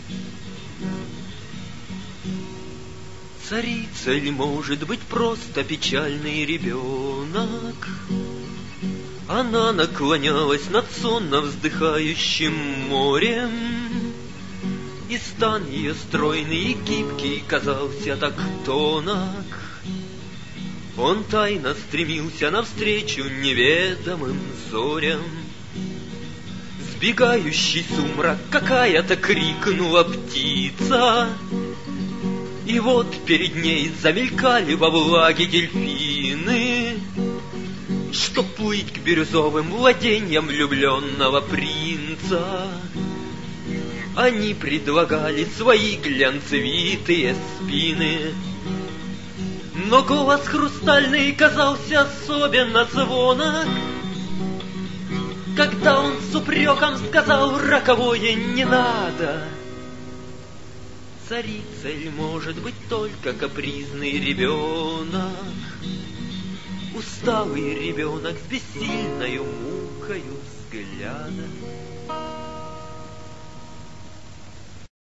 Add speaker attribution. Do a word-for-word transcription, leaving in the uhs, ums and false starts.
Speaker 1: Царицей ли может быть просто печальный ребенок? Она наклонялась над сонно вздыхающим морем, и стан ее стройный и гибкий казался так тонок. Он тайно стремился навстречу неведомым зорям. Сбегающий сумрак какая-то крикнула птица, и вот перед ней замелькали во влаге дельфины, чтоб плыть к бирюзовым владеньям влюбленного принца. Они предлагали свои глянцевитые спины, но голос хрустальный казался особенно звонок, когда он с упреком сказал роковое «не надо». Царицей может быть только капризный ребенок, усталый ребенок с бессильною мукою взгляда.